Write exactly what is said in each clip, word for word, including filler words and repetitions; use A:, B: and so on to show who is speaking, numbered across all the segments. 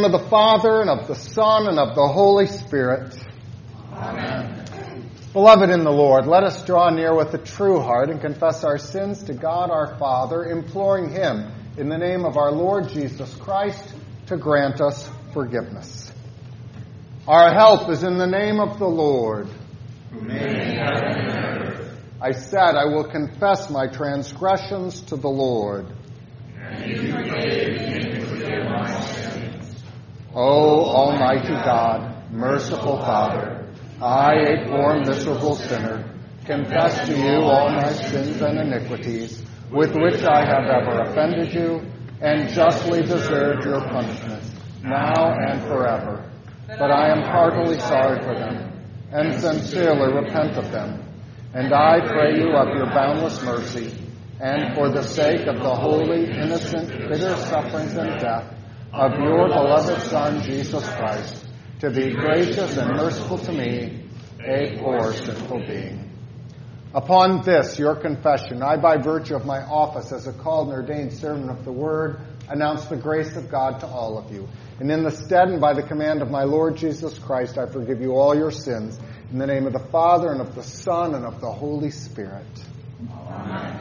A: of the Father, and of the Son, and of the Holy Spirit.
B: Amen.
A: Beloved in the Lord, let us draw near with a true heart and confess our sins to God our Father, imploring Him, in the name of our Lord Jesus Christ, to grant us forgiveness. Our help is in the name of the Lord.
B: Who made heaven and earth.
A: I said, I will confess my transgressions to the Lord.
B: And you forgave me and forgive my sins.
A: O Almighty God, merciful Father, I, a poor miserable sinner, confess to you all my sins and iniquities, with which I have ever offended you, and justly deserved your punishment, now and forever. But I am heartily sorry for them, and sincerely repent of them. And I pray you of your boundless mercy, and for the sake of the holy, innocent, bitter sufferings and death of your beloved Son, Jesus Christ, to be gracious and merciful to me, a poor sinful being. Upon this, your confession, I, by virtue of my office as a called and ordained servant of the Word, announce the grace of God to all of you. And in the stead and by the command of my Lord Jesus Christ, I forgive you all your sins. In the name of the Father, and of the Son, and of the Holy Spirit.
B: Amen.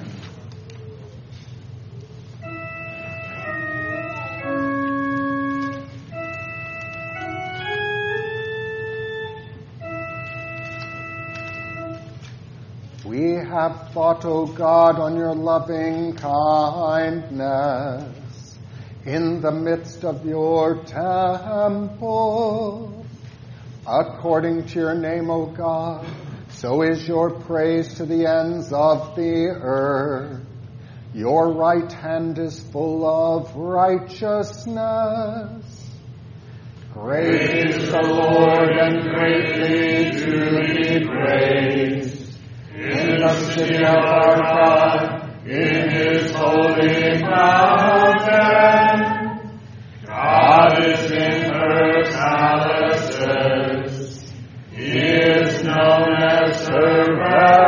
A: We have thought, O God, on your loving kindness in the midst of your temple. According to your name, O God, so is your praise to the ends of the earth. Your right hand is full of righteousness. Great is the Lord and greatly to be praised. In the city of our God, in his holy mountain, God is in her palaces. He is known as her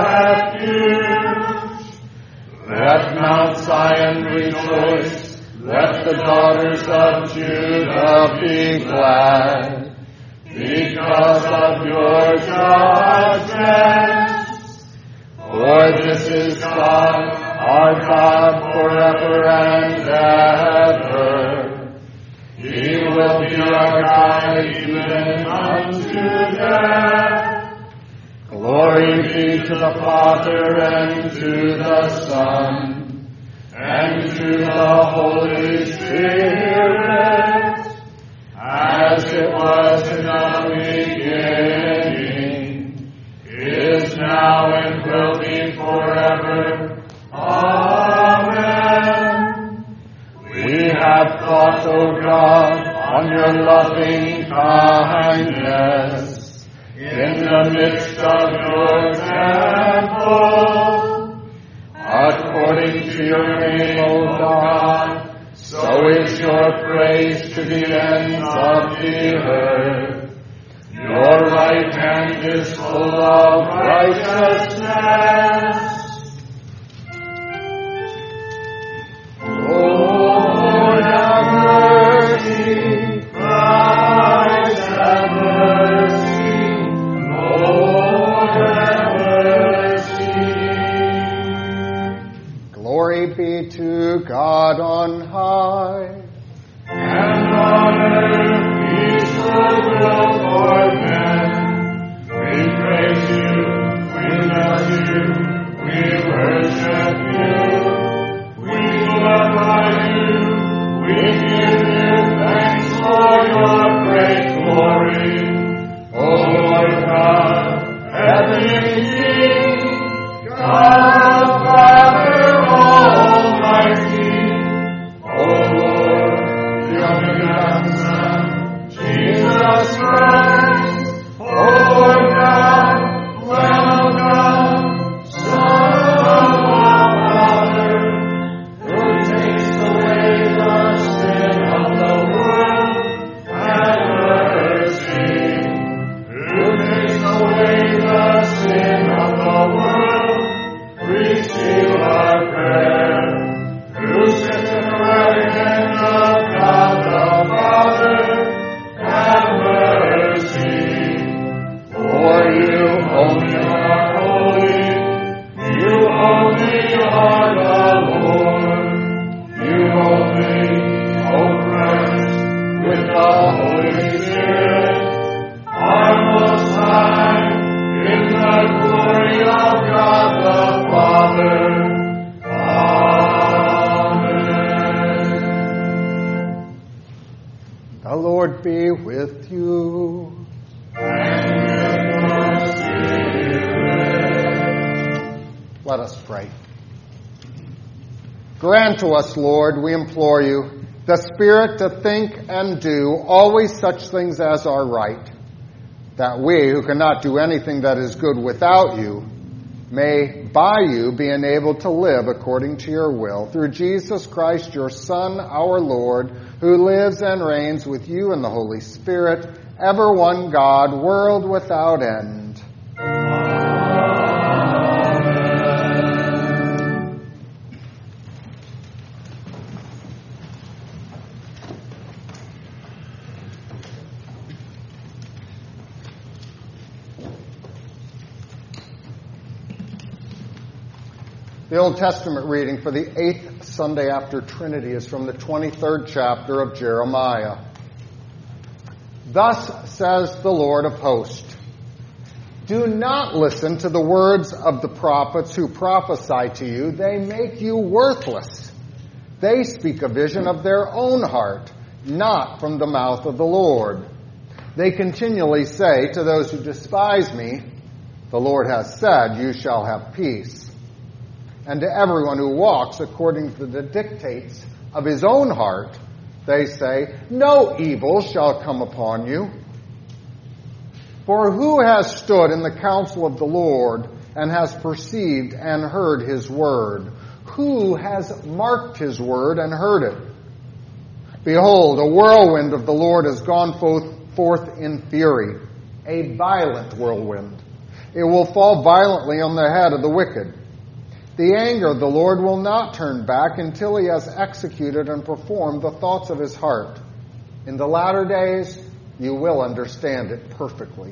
A: refuge. Let Mount Zion rejoice. Let the daughters of Judah be glad because of your judgments. For this is God, our God, forever and ever. He will be our guide even unto death. Glory be to the Father, and to the Son, and to the Holy Spirit, as it was in the beginning, is now, and will be forever. Amen. We have thought, O God, on your loving kindness in the midst of your temple. According to your name, O God, so is your praise to the ends of the earth. Your right hand is full of righteousness. Lord, have mercy. Christ, have mercy. Lord, have mercy. Glory be to God on high. And on earth peace will will for men. We praise you, we you. Let us pray. Grant to us, Lord, we implore you, the spirit to think and do always such things as are right, that we, who cannot do anything that is good without you, may by you be enabled to live according to your will, through Jesus Christ, your Son, our Lord, who lives and reigns with you in the Holy Spirit, ever one God, world without end. The Old Testament reading for the eighth Sunday after Trinity is from the twenty-third chapter of Jeremiah. Thus says the Lord of hosts, do not listen to the words of the prophets who prophesy to you. They make you worthless. They speak a vision of their own heart, not from the mouth of the Lord. They continually say to those who despise me, the Lord has said, you shall have peace. And to everyone who walks according to the dictates of his own heart, they say, no evil shall come upon you. For who has stood in the counsel of the Lord and has perceived and heard his word? Who has marked his word and heard it? Behold, a whirlwind of the Lord has gone forth in fury, a violent whirlwind. It will fall violently on the head of the wicked. The anger of the Lord will not turn back until he has executed and performed the thoughts of his heart. In the latter days, you will understand it perfectly.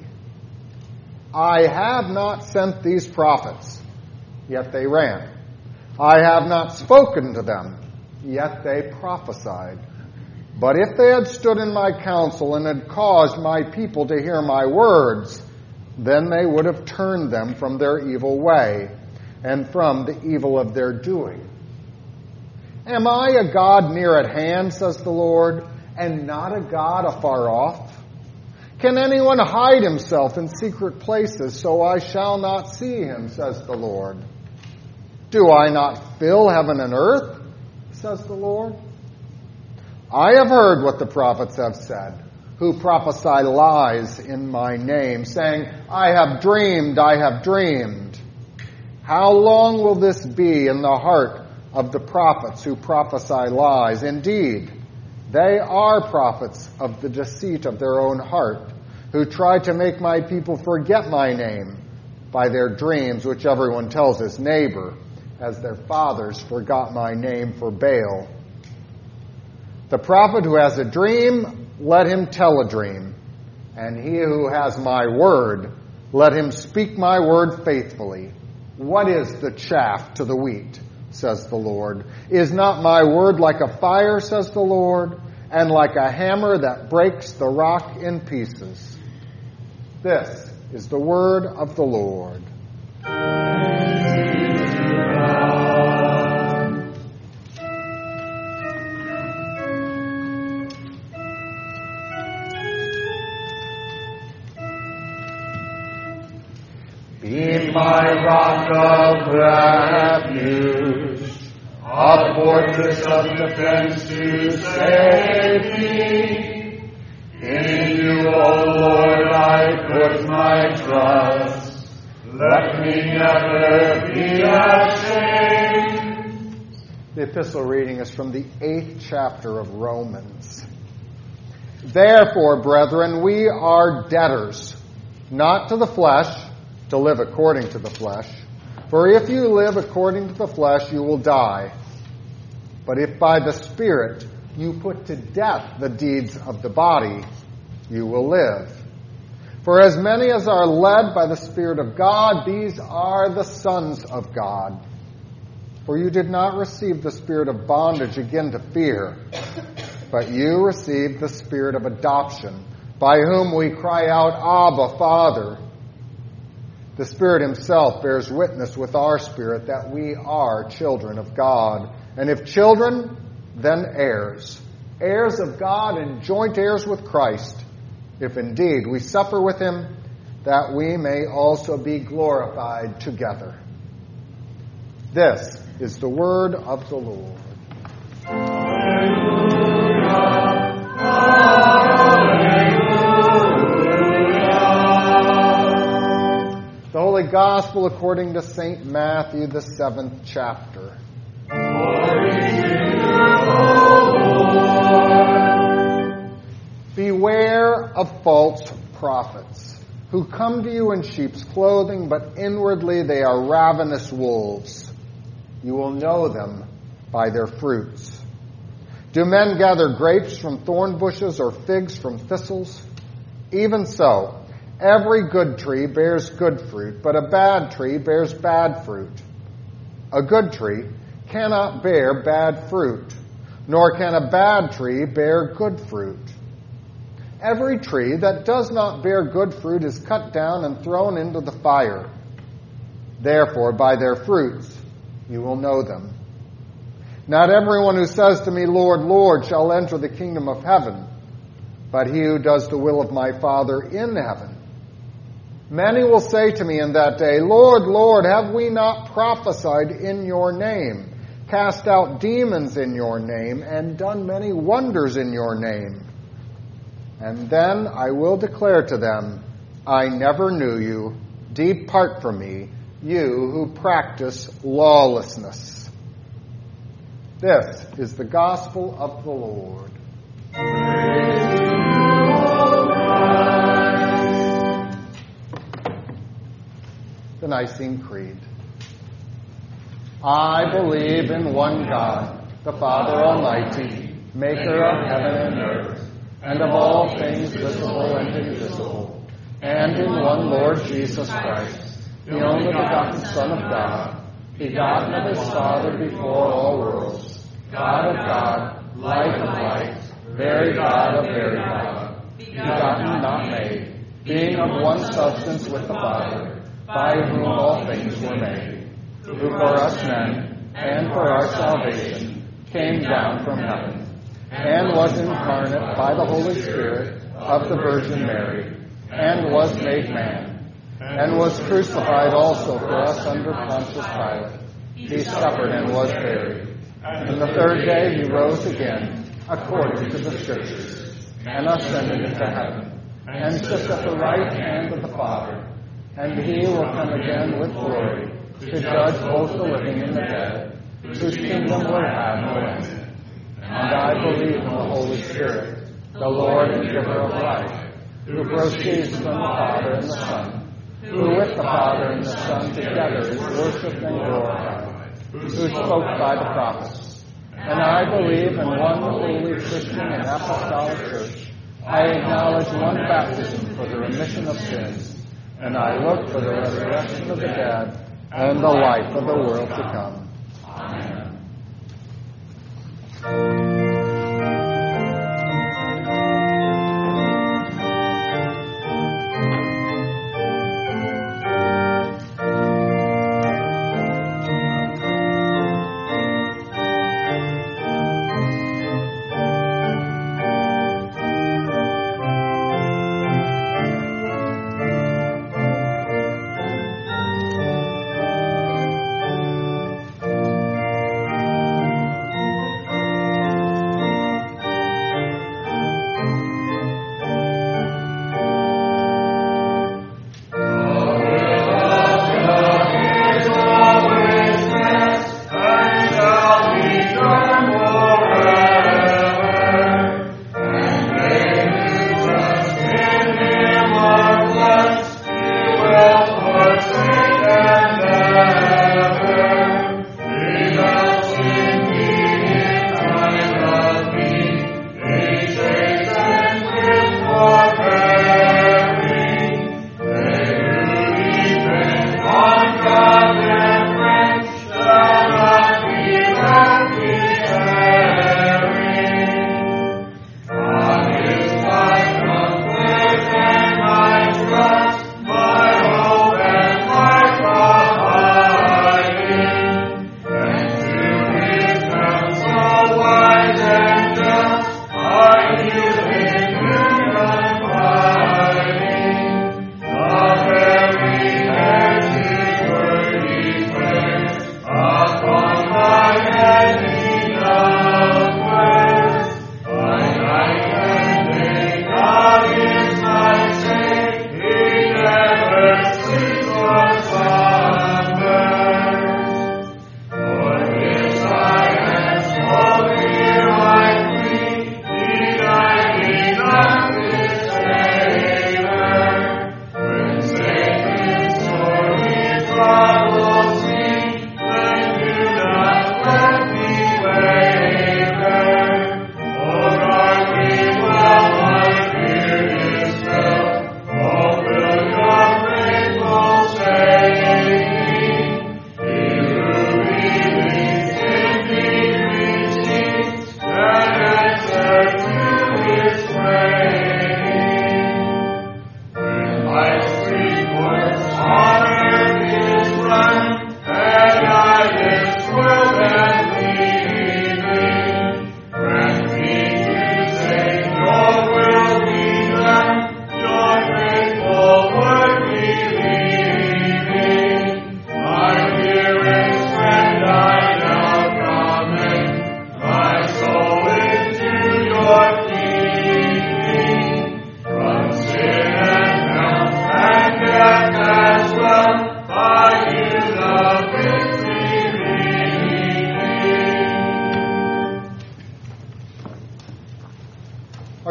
A: I have not sent these prophets, yet they ran. I have not spoken to them, yet they prophesied. But if they had stood in my counsel and had caused my people to hear my words, then they would have turned them from their evil way and from the evil of their doing. Am I a God near at hand, says the Lord, and not a God afar off? Can anyone hide himself in secret places so I shall not see him, says the Lord? Do I not fill heaven and earth, says the Lord? I have heard what the prophets have said, who prophesy lies in my name, saying, I have dreamed, I have dreamed. How long will this be in the heart of the prophets who prophesy lies? Indeed, they are prophets of the deceit of their own heart, who try to make my people forget my name by their dreams, which everyone tells his neighbor, as their fathers forgot my name for Baal. The prophet who has a dream, let him tell a dream. And he who has my word, let him speak my word faithfully. What is the chaff to the wheat, says the Lord? Is not my word like a fire, says the Lord, and like a hammer that breaks the rock in pieces? This is the word of the Lord.
B: Be my rock of refuge, a fortress of defense to save me. In you, O Lord, I put my trust. Let me never be ashamed.
A: The epistle reading is from the eighth chapter of Romans. Therefore, brethren, we are debtors, not to the flesh, to live according to the flesh. For if you live according to the flesh, you will die. But if by the Spirit you put to death the deeds of the body, you will live. For as many as are led by the Spirit of God, these are the sons of God. For you did not receive the spirit of bondage again to fear, but you received the spirit of adoption, by whom we cry out, Abba, Father. The Spirit himself bears witness with our spirit that we are children of God. And if children, then heirs. Heirs of God and joint heirs with Christ, if indeed we suffer with him, that we may also be glorified together. This is the word of the Lord.
B: Alleluia, alleluia.
A: The Holy Gospel according to Saint Matthew, the seventh chapter.
B: Glory to you, O Lord.
A: Beware of false prophets, who come to you in sheep's clothing, but inwardly they are ravenous wolves. You will know them by their fruits. Do men gather grapes from thorn bushes or figs from thistles? Even so, every good tree bears good fruit, but a bad tree bears bad fruit. A good tree cannot bear bad fruit, nor can a bad tree bear good fruit. Every tree that does not bear good fruit is cut down and thrown into the fire. Therefore, by their fruits you will know them. Not everyone who says to me, Lord, Lord, shall enter the kingdom of heaven, but he who does the will of my Father in heaven. Many will say to me in that day, Lord, Lord, have we not prophesied in your name, cast out demons in your name, and done many wonders in your name? And then I will declare to them, I never knew you. Depart from me, you who practice lawlessness. This is the gospel of the Lord.
B: Praise to you, O Christ.
A: The Nicene Creed. I believe in one God, the Father Almighty, maker of heaven and earth, and of all things visible and invisible, and in one Lord Jesus Christ, the only begotten Son of God, begotten of his Father before all worlds, God of God, light of light, very God of very God, begotten, not made, being of one substance with the Father, by whom all things were made, who for us men, and for our salvation, came down from heaven, and was incarnate by the Holy Spirit of the Virgin Mary, and was made man, and was crucified also for us under Pontius Pilate. He suffered and was buried. And the third day he rose again, according to the Scriptures, and ascended into heaven, and sits at the right hand of the Father. And he will come again with glory, to judge both the living and the dead, whose kingdom will have no end. And I believe in the Holy Spirit, the Lord and giver of life, who proceeds from the Father and the Son, who with the Father and the Son together is worshipped and glorified, who spoke by the prophets. And I believe in one holy Christian and apostolic church. I acknowledge one baptism for the remission of sins, and I look for the resurrection of the dead and the life of the world to come. Amen.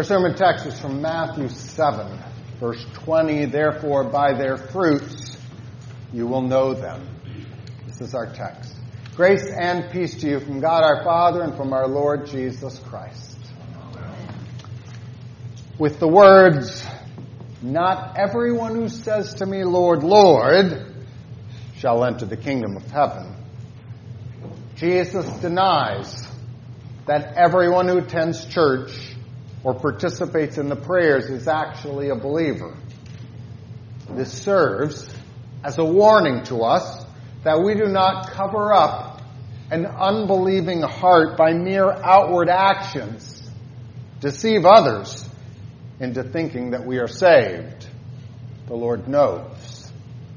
A: sermon text is from Matthew seven, verse twenty. Therefore, by their fruits you will know them. This is our text. Grace and peace to you from God our Father and from our Lord Jesus Christ. With the words, "Not everyone who says to me, Lord, Lord, shall enter the kingdom of heaven," Jesus denies that everyone who attends church or participates in the prayers is actually a believer. This serves as a warning to us that we do not cover up an unbelieving heart by mere outward actions, deceive others into thinking that we are saved. The Lord knows.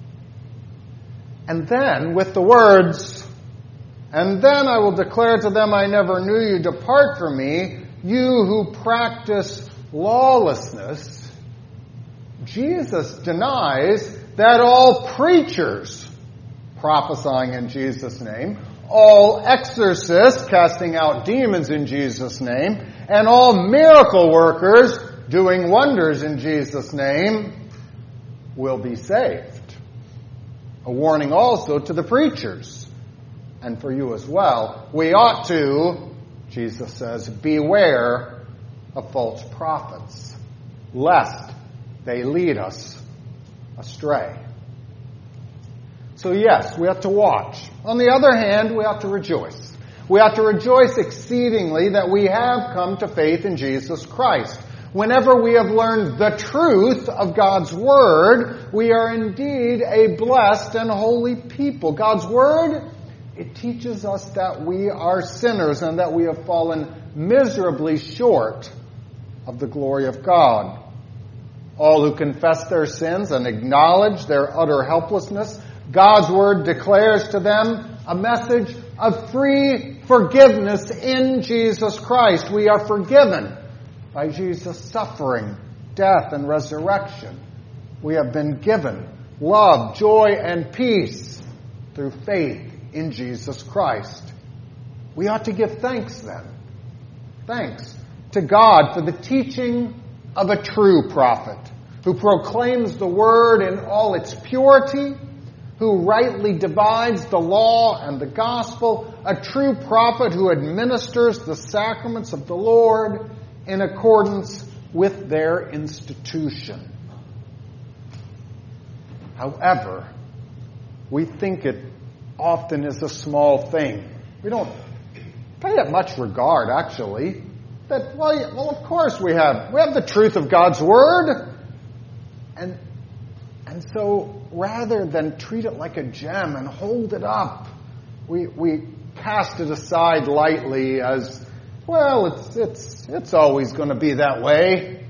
A: And then, with the words, "And then I will declare to them, I never knew you, depart from me, you who practice lawlessness," Jesus denies that all preachers prophesying in Jesus' name, all exorcists casting out demons in Jesus' name, and all miracle workers doing wonders in Jesus' name will be saved. A warning also to the preachers, and for you as well. We ought to, Jesus says, beware of false prophets, lest they lead us astray. So yes, we have to watch. On the other hand, we have to rejoice. We have to rejoice exceedingly that we have come to faith in Jesus Christ. Whenever we have learned the truth of God's Word, we are indeed a blessed and holy people. God's Word, it teaches us that we are sinners and that we have fallen miserably short of the glory of God. All who confess their sins and acknowledge their utter helplessness, God's Word declares to them a message of free forgiveness in Jesus Christ. We are forgiven by Jesus' suffering, death, and resurrection. We have been given love, joy, and peace through faith in Jesus Christ. We ought to give thanks then. Thanks to God for the teaching of a true prophet who proclaims the word in all its purity, who rightly divides the law and the gospel, a true prophet who administers the sacraments of the Lord in accordance with their institution. However, we think it often is a small thing. We don't pay it much regard, actually. That, well, well, of course we have. We have the truth of God's Word. And, and so rather than treat it like a gem and hold it up, we, we cast it aside lightly as, well, it's, it's, it's always going to be that way.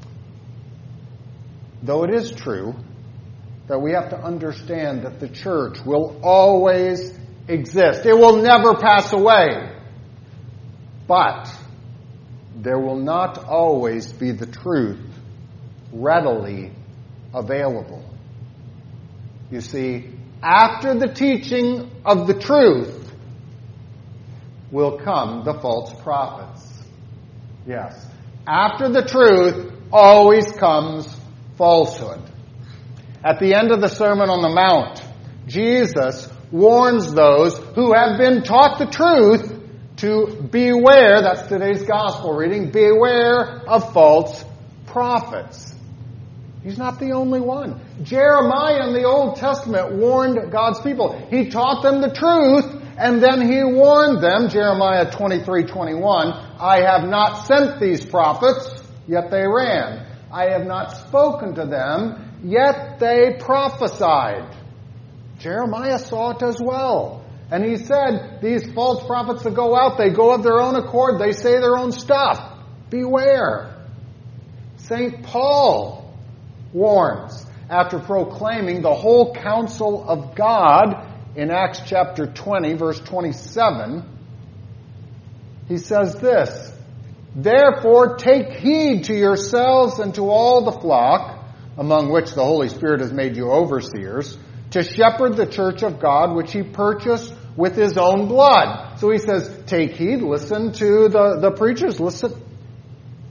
A: Though it is true that we have to understand that the church will always exist. It will never pass away. But there will not always be the truth readily available. You see, after the teaching of the truth will come the false prophets. Yes. After the truth always comes falsehood. At the end of the Sermon on the Mount, Jesus warns those who have been taught the truth to beware, that's today's gospel reading, beware of false prophets. He's not the only one. Jeremiah in the Old Testament warned God's people. He taught them the truth, and then he warned them, Jeremiah twenty-three twenty-one, I have not sent these prophets, yet they ran. I have not spoken to them, yet they prophesied. Jeremiah saw it as well. And he said, these false prophets that go out, they go of their own accord, they say their own stuff. Beware. Saint Paul warns, after proclaiming the whole counsel of God in Acts chapter twenty, verse twenty-seven, he says this, therefore take heed to yourselves and to all the flock, among which the Holy Spirit has made you overseers, to shepherd the church of God, which he purchased with his own blood. So he says, take heed, listen to the, the preachers, listen.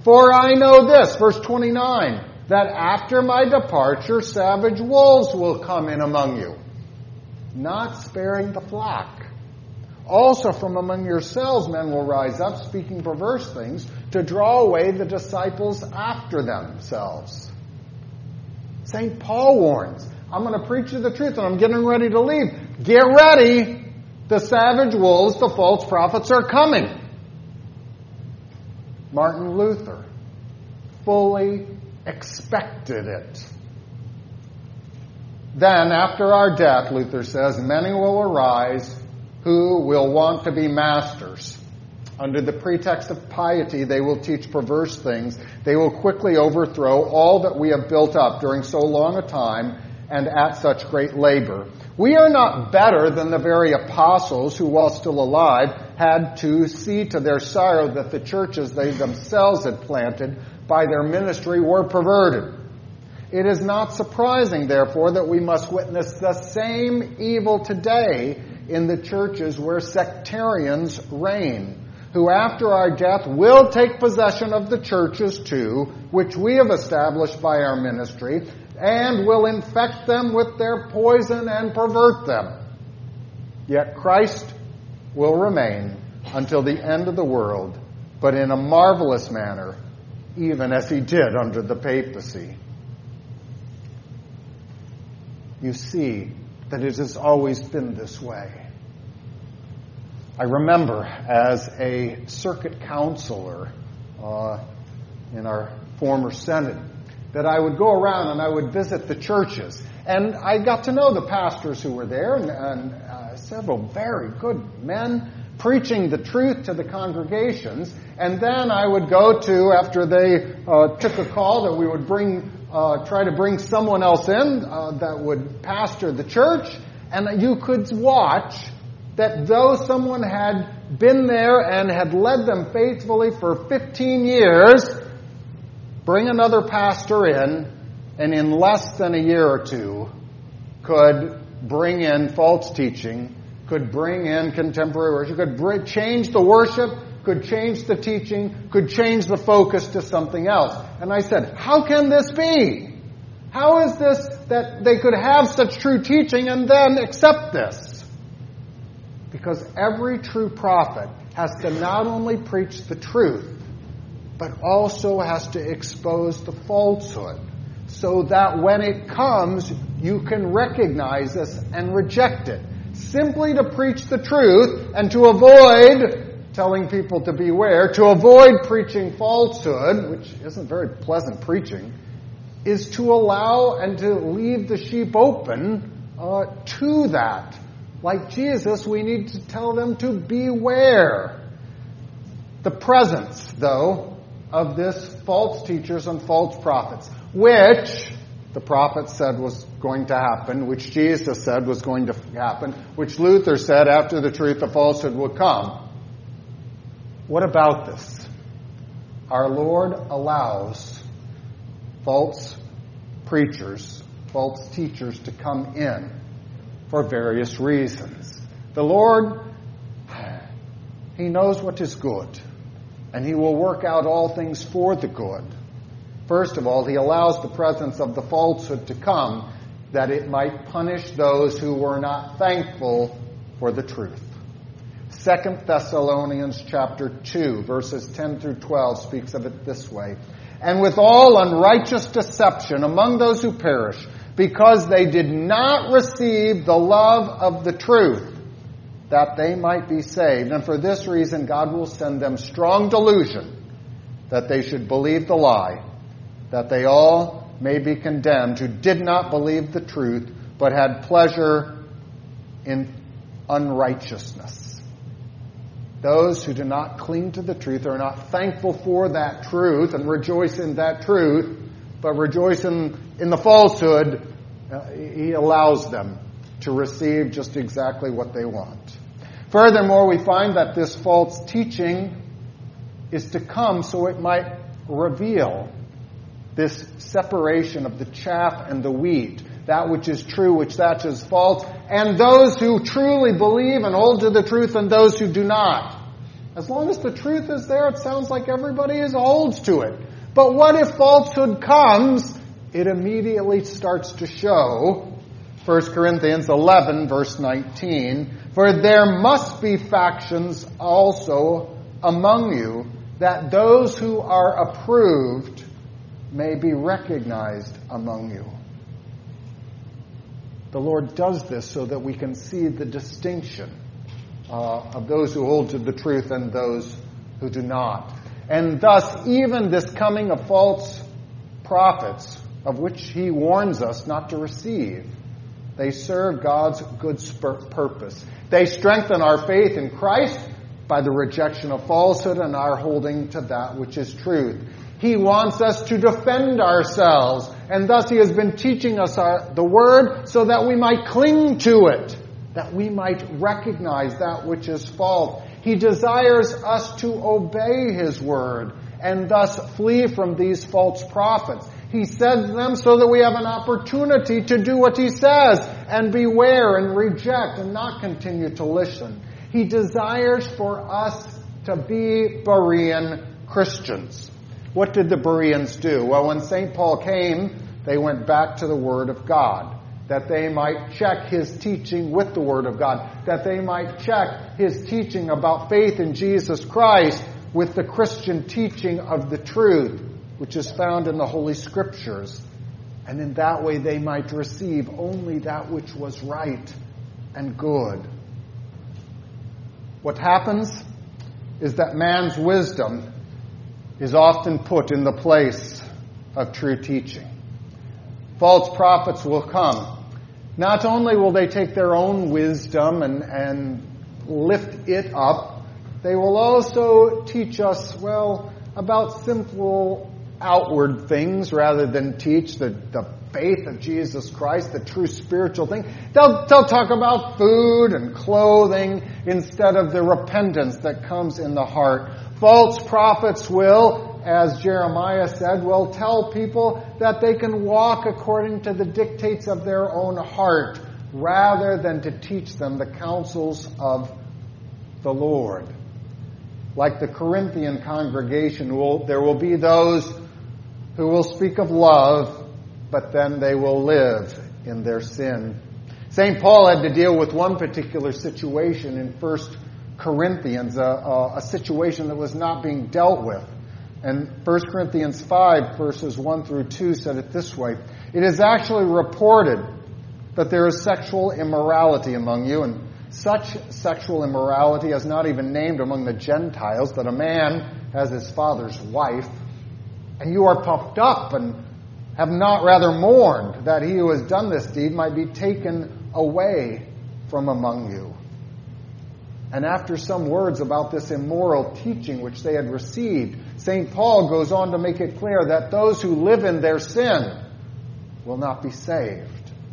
A: For I know this, verse twenty-nine, that after my departure savage wolves will come in among you, not sparing the flock. Also from among yourselves men will rise up, speaking perverse things, to draw away the disciples after themselves. Saint Paul warns, I'm going to preach you the truth and I'm getting ready to leave. Get ready. The savage wolves, the false prophets are coming. Martin Luther fully expected it. Then, after our death, Luther says, many will arise who will want to be masters. Under the pretext of piety, they will teach perverse things. They will quickly overthrow all that we have built up during so long a time and at such great labor. We are not better than the very apostles who, while still alive, had to see to their sorrow that the churches they themselves had planted by their ministry were perverted. It is not surprising, therefore, that we must witness the same evil today in the churches where sectarians reign, who after our death will take possession of the churches too, which we have established by our ministry, and will infect them with their poison and pervert them. Yet Christ will remain until the end of the world, but in a marvelous manner, even as he did under the papacy. You see that it has always been this way. I remember as a circuit counselor uh, in our former Senate that I would go around and I would visit the churches. And I got to know the pastors who were there, and, and uh, several very good men preaching the truth to the congregations. And then I would go to, after they uh, took a call that we would bring, uh, try to bring someone else in uh, that would pastor the church, and you could watch that though someone had been there and had led them faithfully for fifteen years, bring another pastor in, and in less than a year or two could bring in false teaching, could bring in contemporary worship, could bring, change the worship, could change the teaching, could change the focus to something else. And I said, how can this be? How is this that they could have such true teaching and then accept this? Because every true prophet has to not only preach the truth, but also has to expose the falsehood, so that when it comes, you can recognize this and reject it. Simply to preach the truth and to avoid telling people to beware, to avoid preaching falsehood, which isn't very pleasant preaching, is to allow and to leave the sheep open uh, to that. Like Jesus, we need to tell them to beware. The presence, though, of this false teachers and false prophets, which the prophet said was going to happen, which Jesus said was going to happen, which Luther said after the truth of falsehood would come. What about this? Our Lord allows false preachers, false teachers to come in for various reasons. The Lord, He knows what is good, and He will work out all things for the good. First of all, He allows the presence of the falsehood to come that it might punish those who were not thankful for the truth. Second Thessalonians chapter two, verses ten through twelve speaks of it this way. And with all unrighteous deception among those who perish, because they did not receive the love of the truth, that they might be saved. And for this reason, God will send them strong delusion, that they should believe the lie, that they all may be condemned who did not believe the truth, but had pleasure in unrighteousness. Those who do not cling to the truth are not thankful for that truth and rejoice in that truth, but rejoice in, in the falsehood. Uh, he allows them to receive just exactly what they want. Furthermore, we find that this false teaching is to come so it might reveal this separation of the chaff and the wheat, that which is true, which that is false, and those who truly believe and hold to the truth and those who do not. As long as the truth is there, it sounds like everybody is holds to it. But what if falsehood comes? It immediately starts to show. First Corinthians eleven, verse nineteen, for there must be factions also among you, that those who are approved may be recognized among you. The Lord does this so that we can see the distinction uh, of those who hold to the truth and those who do not. And thus, even this coming of false prophets, of which he warns us not to receive, they serve God's good purpose. They strengthen our faith in Christ by the rejection of falsehood and our holding to that which is truth. He wants us to defend ourselves, and thus he has been teaching us our, the Word so that we might cling to it, that we might recognize that which is false. He desires us to obey his Word and thus flee from these false prophets. He sends them so that we have an opportunity to do what he says and beware and reject and not continue to listen. He desires for us to be Berean Christians. What did the Bereans do? Well, when Saint Paul came, they went back to the Word of God, that they might check his teaching with the Word of God, that they might check his teaching about faith in Jesus Christ with the Christian teaching of the truth, which is found in the Holy Scriptures. And in that way they might receive only that which was right and good. What happens is that man's wisdom is often put in the place of true teaching. False prophets will come. Not only will they take their own wisdom and, and lift it up, they will also teach us, well, about simple outward things rather than teach the, the faith of Jesus Christ, the true spiritual thing. They'll, they'll talk about food and clothing instead of the repentance that comes in the heart. False prophets will, as Jeremiah said, will tell people that they can walk according to the dictates of their own heart rather than to teach them the counsels of the Lord. Like the Corinthian congregation, will, there will be those who will speak of love, but then they will live in their sin. Saint Paul had to deal with one particular situation in First Corinthians, a, a, a situation that was not being dealt with. And First Corinthians five, verses one through two said it this way. It is actually reported that there is sexual immorality among you, and such sexual immorality is not even named among the Gentiles, that a man has his father's wife. And you are puffed up and have not rather mourned that he who has done this deed might be taken away from among you. And after some words about this immoral teaching which they had received, Saint Paul goes on to make it clear that those who live in their sin will not be saved.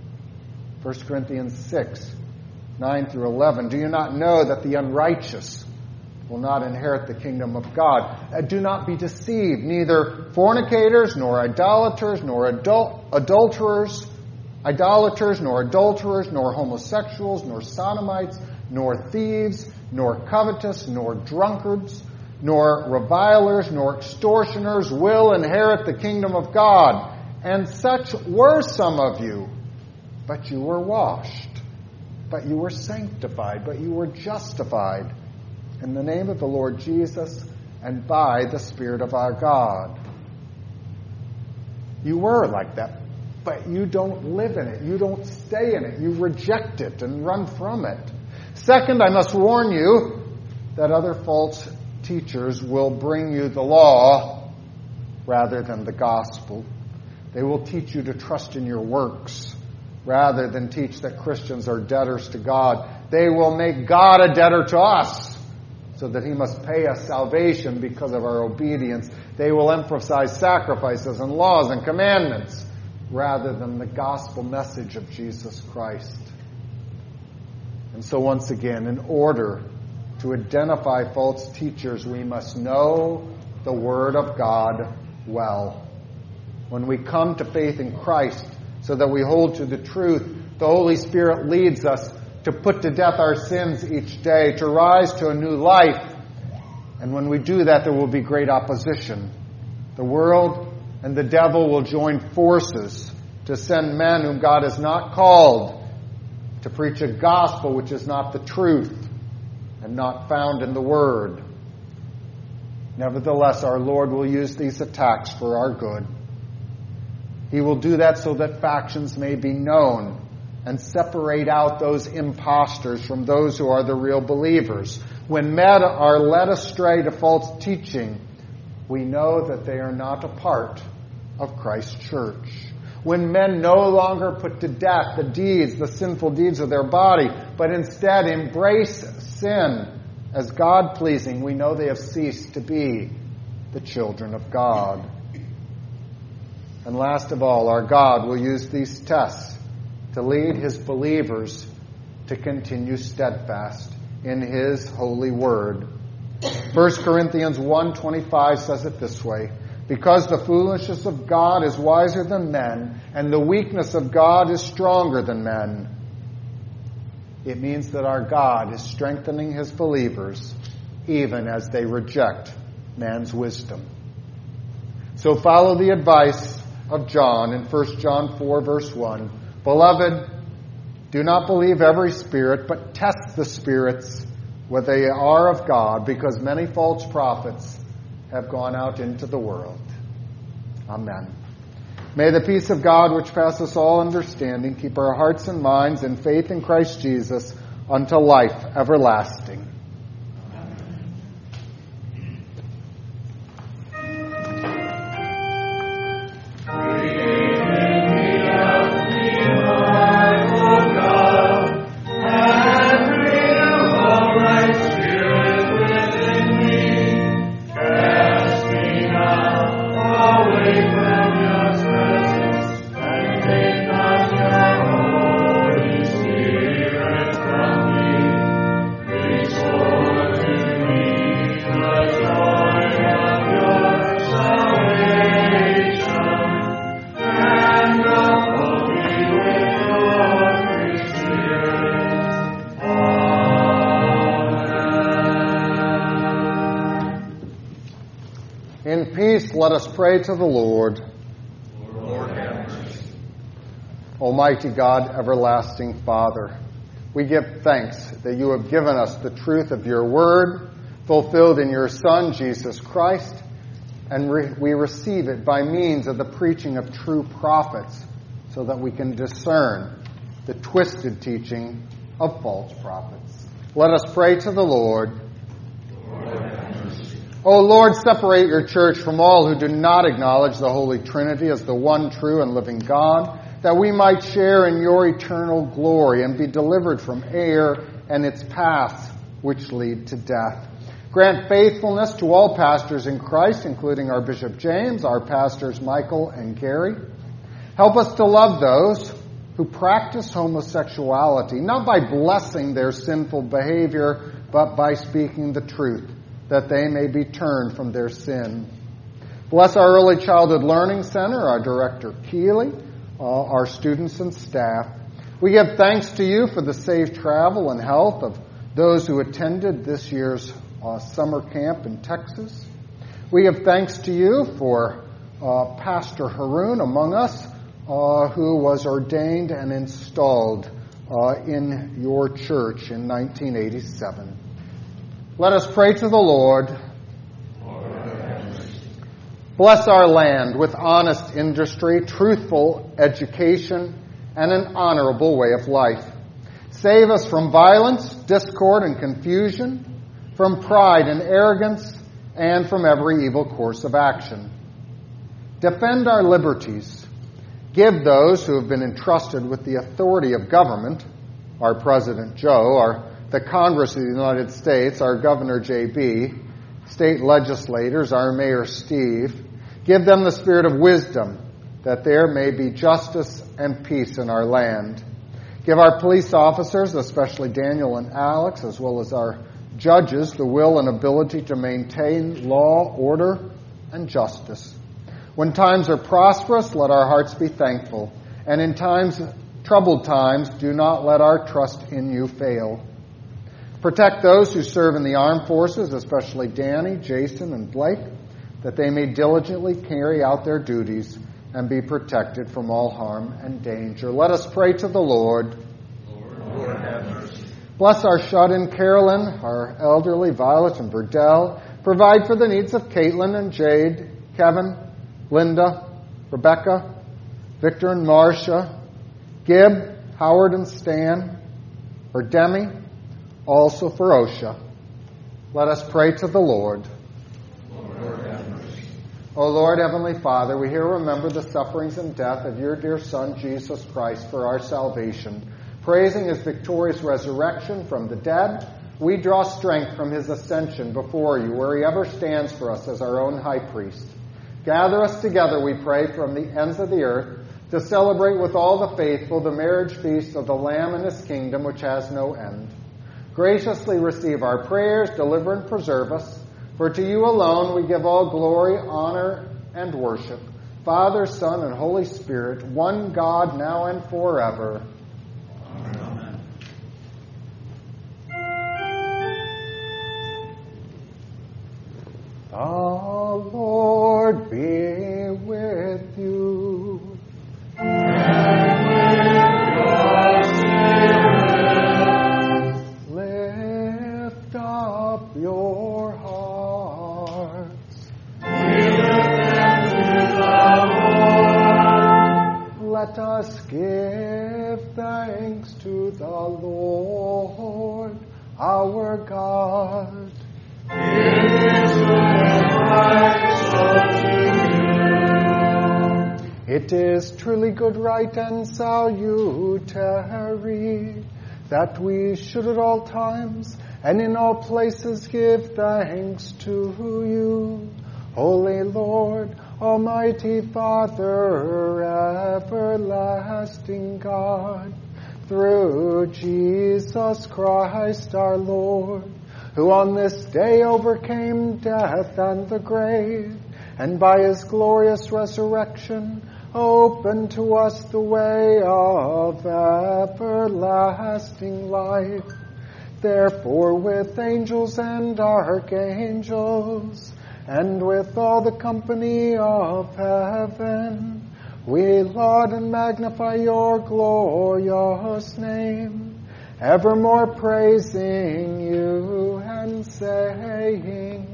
A: First Corinthians six, nine through eleven. Do you not know that the unrighteous will not inherit the kingdom of God? Uh, do not be deceived. Neither fornicators, nor idolaters, nor adul- adulterers, idolaters, nor adulterers, nor homosexuals, nor sodomites, nor thieves, nor covetous, nor drunkards, nor revilers, nor extortioners will inherit the kingdom of God. And such were some of you, but you were washed, but you were sanctified, but you were justified in the name of the Lord Jesus and by the Spirit of our God. You were like that, but you don't live in it. You don't stay in it. You reject it and run from it. Second, I must warn you that other false teachers will bring you the law rather than the gospel. They will teach you to trust in your works rather than teach that Christians are debtors to God. They will make God a debtor to us so that he must pay us salvation because of our obedience. They will emphasize sacrifices and laws and commandments rather than the gospel message of Jesus Christ. And so once again, in order to identify false teachers, we must know the Word of God well. When we come to faith in Christ so that we hold to the truth, the Holy Spirit leads us to put to death our sins each day, to rise to a new life. And when we do that, there will be great opposition. The world and the devil will join forces to send men whom God has not called to preach a gospel which is not the truth and not found in the Word. Nevertheless, our Lord will use these attacks for our good. He will do that so that factions may be known and separate out those impostors from those who are the real believers. When men are led astray to false teaching, we know that they are not a part of Christ's church. When men no longer put to death the deeds, the sinful deeds of their body, but instead embrace sin as God-pleasing, we know they have ceased to be the children of God. And last of all, our God will use these tests to lead His believers to continue steadfast in His holy word. First Corinthians one twenty-five says it this way: because the foolishness of God is wiser than men, and the weakness of God is stronger than men. It means that our God is strengthening His believers even as they reject man's wisdom. So follow the advice of John in First John four, verse one. Beloved, do not believe every spirit, but test the spirits whether they are of God, because many false prophets have gone out into the world. Amen. May the peace of God, which passeth all understanding, keep our hearts and minds in faith in Christ Jesus unto life everlasting. In peace, let us pray to the Lord.
B: Lord, have mercy.
A: Almighty God, everlasting Father, we give thanks that you have given us the truth of your word, fulfilled in your Son, Jesus Christ, and re- we receive it by means of the preaching of true prophets, so that we can discern the twisted teaching of false prophets. Let us pray to the Lord. O Lord, separate your church from all who do not acknowledge the Holy Trinity as the one true and living God, that we might share in your eternal glory and be delivered from error and its paths which lead to death. Grant faithfulness to all pastors in Christ, including our Bishop James, our pastors Michael and Gary. Help us to love those who practice homosexuality, not by blessing their sinful behavior, but by speaking the truth, that they may be turned from their sin. Bless our Early Childhood Learning Center, our Director Keeley, uh, our students and staff. We give thanks to you for the safe travel and health of those who attended this year's uh, summer camp in Texas. We give thanks to you for uh, Pastor Haroon among us, uh, who was ordained and installed uh, in your church in nineteen eighty-seven. Let us pray to the Lord.
B: Lord,
A: bless our land with honest industry, truthful education, and an honorable way of life. Save us from violence, discord, and confusion, from pride and arrogance, and from every evil course of action. Defend our liberties. Give those who have been entrusted with the authority of government, our President Joe, our the Congress of the United States, our Governor J B, state legislators, our Mayor Steve. Give them the spirit of wisdom, that there may be justice and peace in our land. Give our police officers, especially Daniel and Alex, as well as our judges, the will and ability to maintain law, order, and justice. When times are prosperous, let our hearts be thankful. And in times, troubled times, do not let our trust in you fail. Protect those who serve in the armed forces, especially Danny, Jason, and Blake, that they may diligently carry out their duties and be protected from all harm and danger. Let us pray to the Lord.
B: Lord, Lord have mercy.
A: Bless our shut-in Carolyn, our elderly Violet and Verdell. Provide for the needs of Caitlin and Jade, Kevin, Linda, Rebecca, Victor and Marcia, Gib, Howard and Stan, for Demi, also for Osha. Let us pray to the Lord.
B: Lord, have mercy.
A: O Lord, Heavenly Father, we here remember the sufferings and death of your dear Son, Jesus Christ, for our salvation. Praising his victorious resurrection from the dead, we draw strength from his ascension before you, where he ever stands for us as our own high priest. Gather us together, we pray, from the ends of the earth, to celebrate with all the faithful the marriage feast of the Lamb and his kingdom, which has no end. Graciously receive our prayers, deliver and preserve us, for to you alone we give all glory, honor, and worship. Father, Son, and Holy Spirit, one God, now and forever.
B: Amen.
A: The Lord be with you.
B: And with your spirit.
A: Lift up your hearts.
B: We lift them to the Lord.
A: Let us give thanks to the Lord, our God.
B: It is good and right so to do.
A: It is truly good, right, and salutary that we should at all times and in all places give thanks to you, Holy Lord, Almighty Father, everlasting God, through Jesus Christ our Lord, who on this day overcame death and the grave, and by his glorious resurrection opened to us the way of everlasting life. Therefore, with angels and archangels, and with all the company of heaven, we laud and magnify your glorious name, evermore praising you and saying,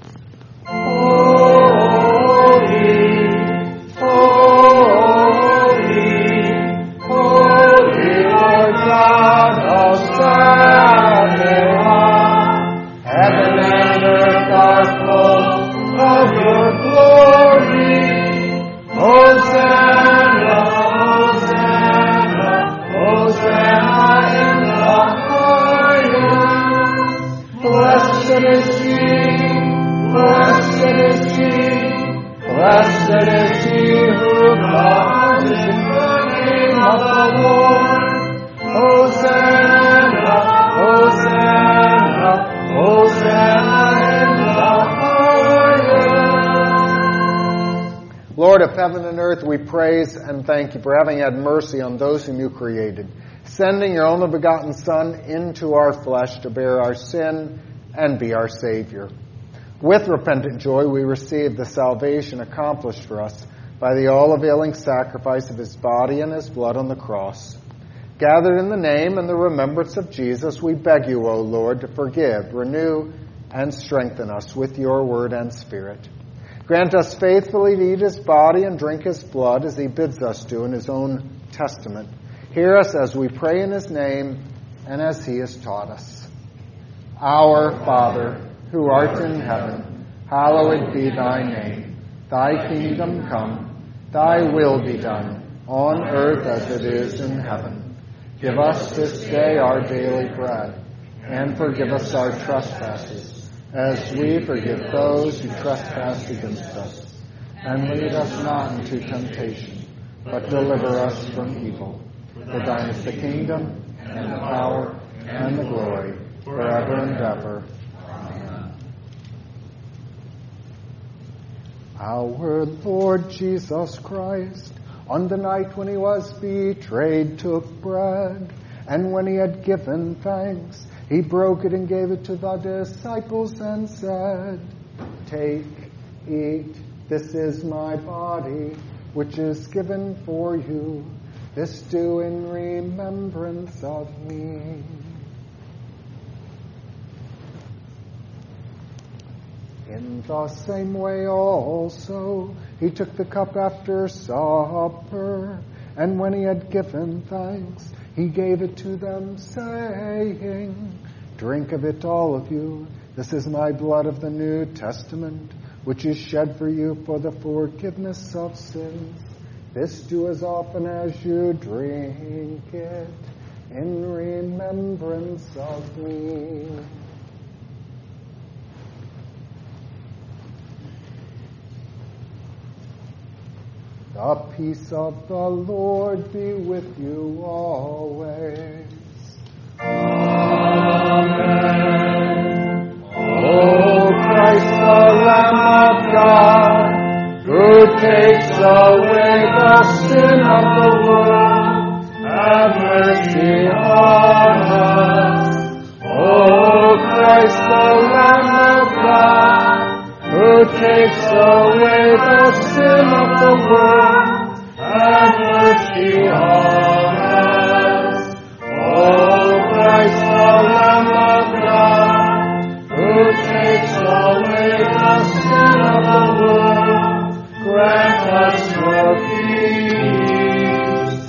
A: Holy, holy, holy Lord God of Sabaoth, heaven and earth are full of your glory. Hosanna, Hosanna, Hosanna in the highest. Blessed is he, blessed is he, blessed is he who comes in the name of the Lord. Hosanna, Hosanna, Hosanna in the highest. Lord of heaven and earth, we praise and thank you for having had mercy on those whom you created, sending your only begotten Son into our flesh to bear our sin and be our Savior. With repentant joy, we receive the salvation accomplished for us by the all-availing sacrifice of his body and his blood on the cross. Gathered in the name and the remembrance of Jesus, we beg you, O Lord, to forgive, renew, and strengthen us with your word and spirit. Grant us faithfully to eat his body and drink his blood as he bids us do in his own testament. Hear us as we pray in his name and as he has taught us. Our Father, who art in heaven, hallowed be thy name. Thy kingdom come, thy will be done, on earth as it is in heaven. Give us this day our daily bread, and forgive us our trespasses, as we forgive those who trespass against us. And lead us not into temptation, but deliver us from evil. For thine is the kingdom, and the power, and the glory, forever and ever. Amen. Our Lord Jesus Christ, on the night when he was betrayed, took bread, and when he had given thanks, He broke it and gave it to the disciples and said, "Take, eat, this is my body, which is given for you. This do in remembrance of me." In the same way also, he took the cup after supper, and when he had given thanks, he gave it to them, saying, "Drink of it, all of you. This is my blood of the New Testament, which is shed for you for the forgiveness of sins. This do as often as you drink it in remembrance of me." The peace of the Lord be with you always.
B: Amen. O Christ, the Lamb of God, who takes away the sin of the world, have mercy on us. O Christ, the Lamb of God, who takes away the sin of the world, have mercy on us. O Christ, the Lamb of God, who takes away the sin of the world, grant us your peace.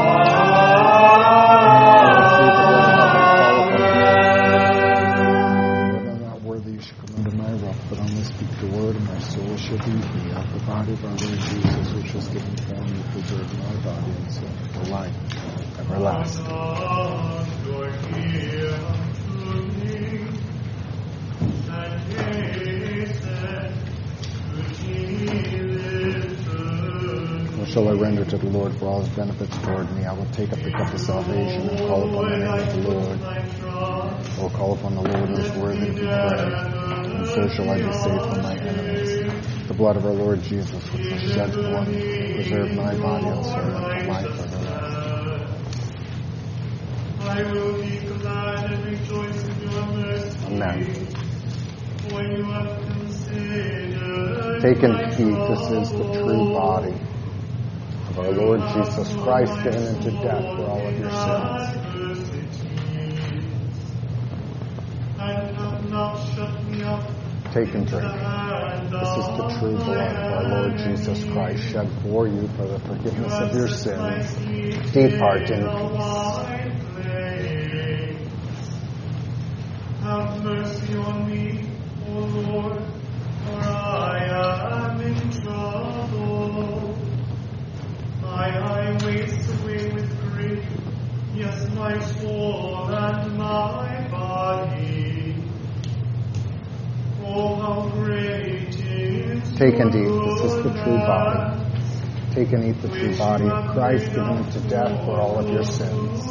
A: Shall be healed. The body of our Lord Jesus, which was given for me, preserve my body and soul for life everlasting. What shall I render to the Lord for all his benefits toward me? I will take up the cup of salvation and call upon the name of the Lord. I will call upon the Lord who is worthy to be praised, and so shall I be saved from my enemies. The blood of our Lord Jesus, which was shed for me, preserve my body and soul unto life everlasting.
B: I will be glad and rejoice in your mercy.
A: Amen.
B: For you have considered.
A: Take and eat. This is the true body of our Lord Jesus Christ, given into death for all of your sins.
B: And have not shut me up.
A: Take and drink. This is the true blood of our Lord Jesus Christ, shed for you for the forgiveness of your sins. Depart in peace.
B: Have mercy on me, O Lord, for I am in trouble. My eye wastes away with grief, yes, my soul and my body. Oh, how great is
A: Take and eat. This is the true body. Take and eat the true body of Christ, given into death for all of your sins.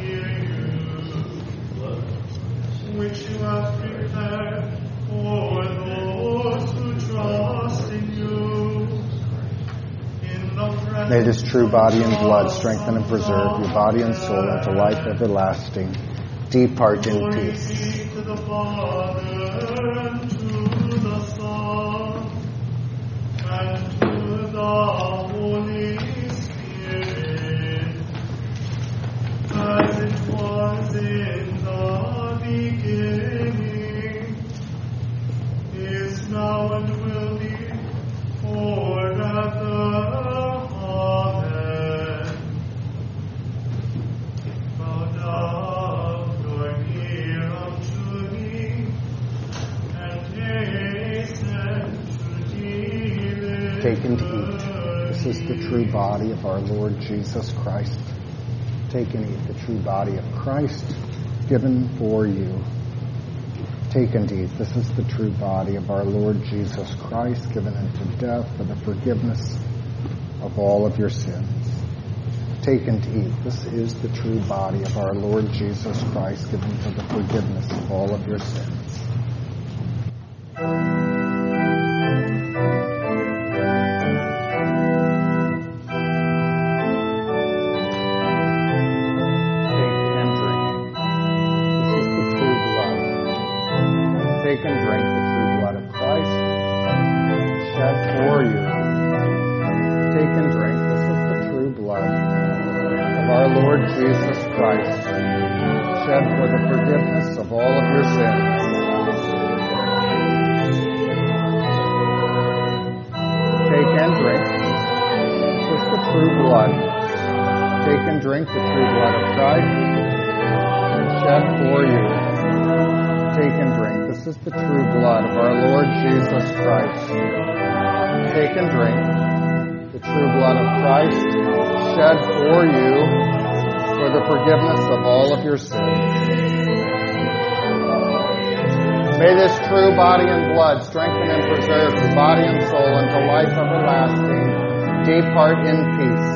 B: Which you have prepared for those who trust in you. In the
A: May this true body and blood strengthen and preserve your body and soul unto life everlasting. Depart in peace.
B: To the Father and to the Son and to the Holy Spirit, as it was in the beginning, is now and will be forever. Amen. Bow down your ear unto me, and hasten to deliver.
A: Take and eat. This is the true body of our Lord Jesus Christ. Take and eat the true body of Christ, given for you. Take and eat. This is the true body of our Lord Jesus Christ, given into death for the forgiveness of all of your sins. Take and eat. This is the true body of our Lord Jesus Christ, given for the forgiveness of all of your sins. Take and drink. This is the true our Lord Jesus Christ, shed for the forgiveness of all of your sins. Take and drink. This is the true blood. Take and drink the true blood of Christ, shed for you. Take and drink. This is the true blood of our Lord Jesus Christ. Take and drink the true blood of Christ, shed for you for the forgiveness of all of your sins. May this true body and blood strengthen and preserve your body and soul unto life everlasting. Depart in peace.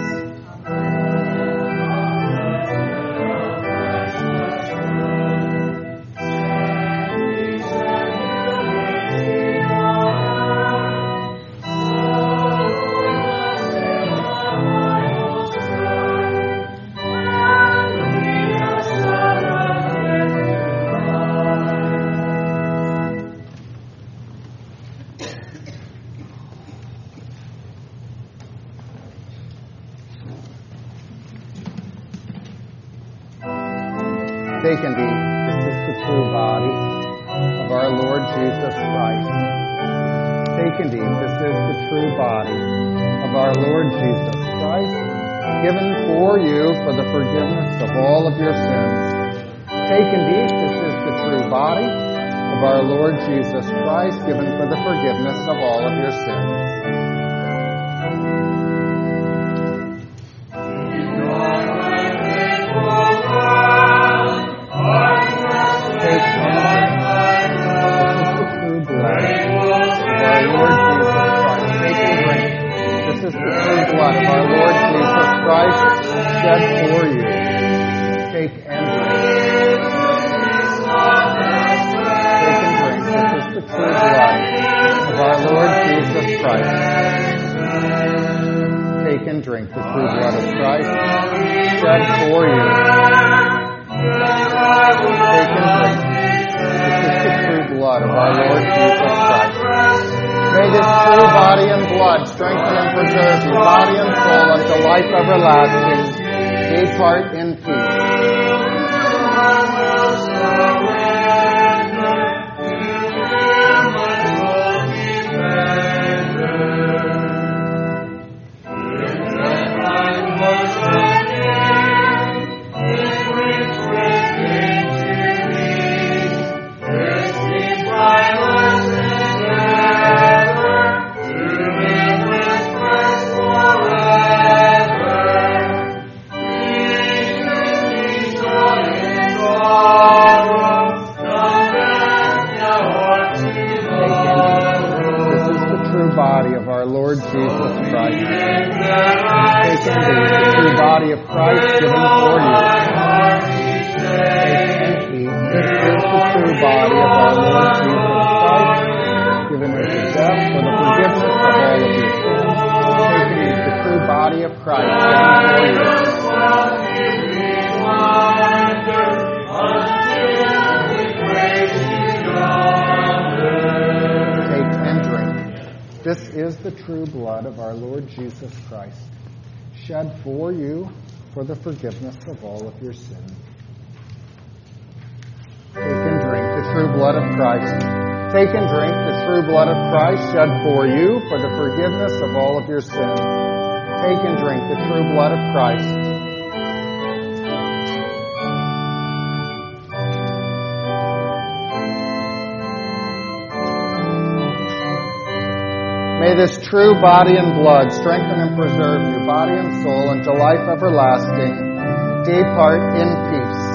A: Take and eat. This is the true body of our Lord Jesus Christ. Take and eat. This is the true body of our Lord Jesus Christ, given for you for the forgiveness of all of your sins. Take and eat. This is the true body of our Lord Jesus Christ, given for the forgiveness of all of your sins. This is the true blood of our Lord Jesus Christ, shed for you. Take and drink. Take and drink. This is the true blood of our Lord Jesus Christ. Take and drink the true blood of Christ, shed for you. Take and drink. This is the true blood of our Lord Jesus Christ. May this true body and blood strengthen and preserve your body and soul unto life everlasting. Depart in peace. Body of our Lord Jesus Christ. Take and eat the true body of Christ given for you. Take and eat. This is the true body of our Lord Jesus Christ, given as a death for the forgiveness of all of your sins. Take and eat the true body of Christ given for you. Take and drink. This is the true blood of our Lord Jesus Christ, shed for you for the forgiveness of all of your sins. Take and drink the true blood of Christ. Take and drink the true blood of Christ, shed for you for the forgiveness of all of your sins. Take and drink the true blood of Christ. May this true body and blood strengthen and preserve your body and soul unto life everlasting. Depart in peace.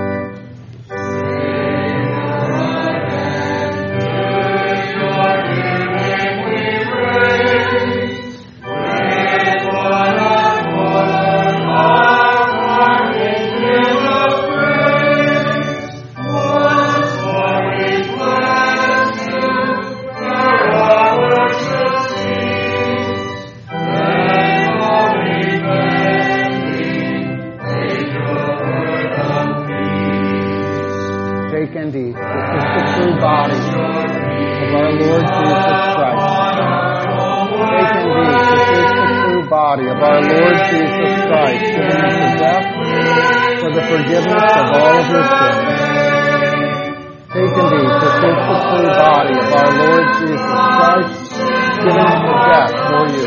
A: Take and eat. This is the true body of our Lord Jesus Christ. Take and eat. This is the true body body of our Lord Jesus Christ, given into death for the forgiveness of all of your sins. Take indeed this is the true body of our Lord Jesus Christ, given into death for you.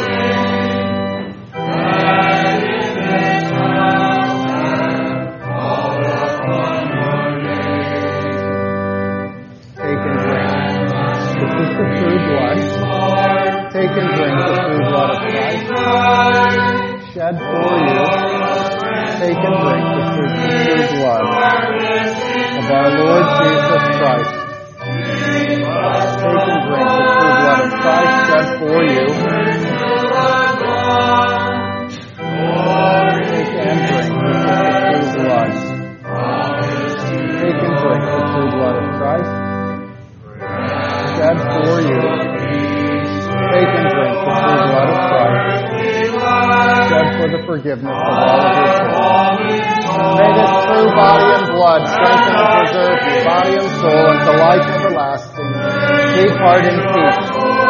A: Take and drink. This is the true blood. Take and drink the true blood of Christ, shed for you. Take and drink the true, the true blood of our Lord Jesus Christ. Take and drink the true blood of Christ, shed for you. Take and drink the true blood. Take and drink the true blood of Christ, shed for you. Take and drink the true blood of Christ, shed for the forgiveness of all of your sins. May this true body and blood strengthen and preserve you, body and soul, unto life everlasting. Depart in peace.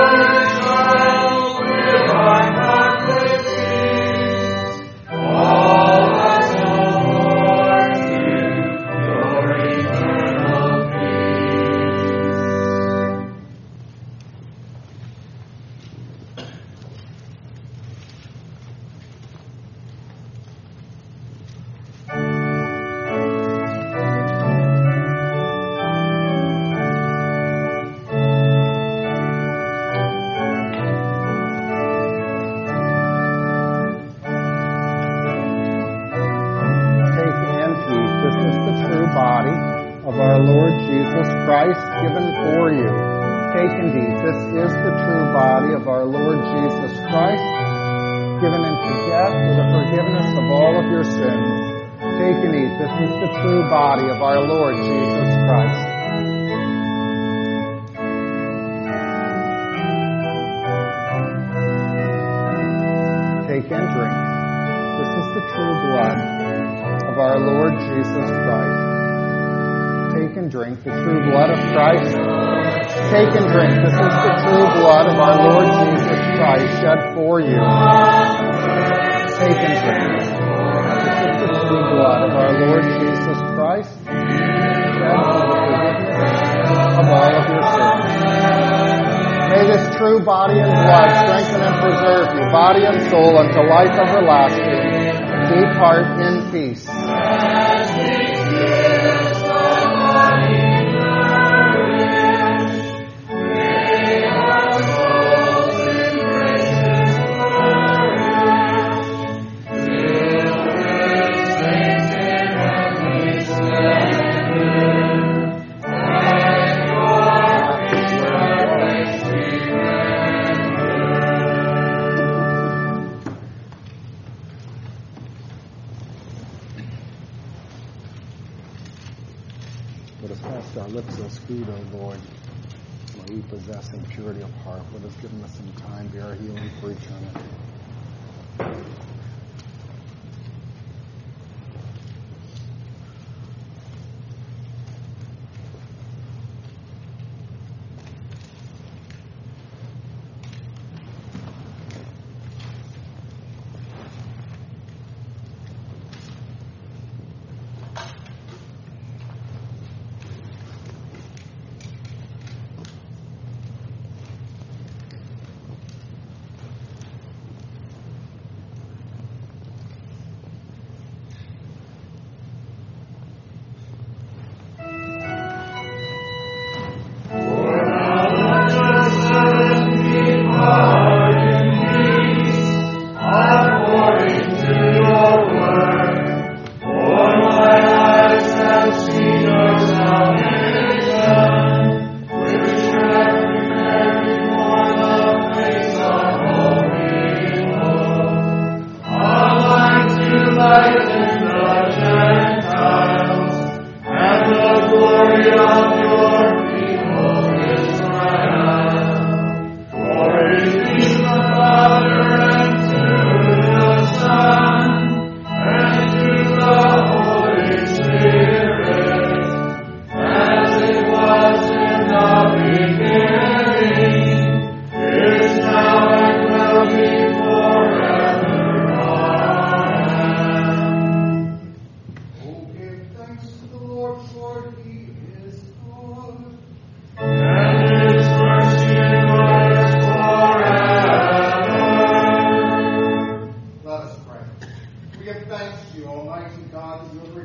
A: Given for you. Take indeed, this is the true body of our Lord Jesus Christ, given into death for the forgiveness of all of your sins. Take and eat, this is the true body of our Lord Jesus Christ. Take and drink, this is the true blood of our Lord Jesus Christ. Take and drink the true blood of Christ. Take and drink. This is the true blood of our Lord Jesus Christ shed for you. Take and drink. This is the true blood of our Lord Jesus Christ shed for the forgiveness of all of your sins. May this true body and blood strengthen and preserve you, body and soul, unto life everlasting. Depart in peace. Let us cast our lips as food, O Lord, where we possess in purity of heart. Let us give us in time be our healing for eternity.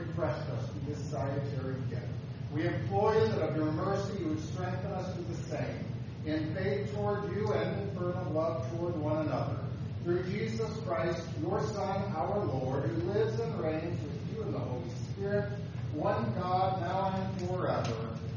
C: refreshed us through this salutary gift. We implore you that of your mercy you would strengthen us to the same, in faith toward you and in fervent love toward one another. Through Jesus Christ, your Son, our Lord, who lives and reigns with you in the Holy Spirit, one God, now and forever.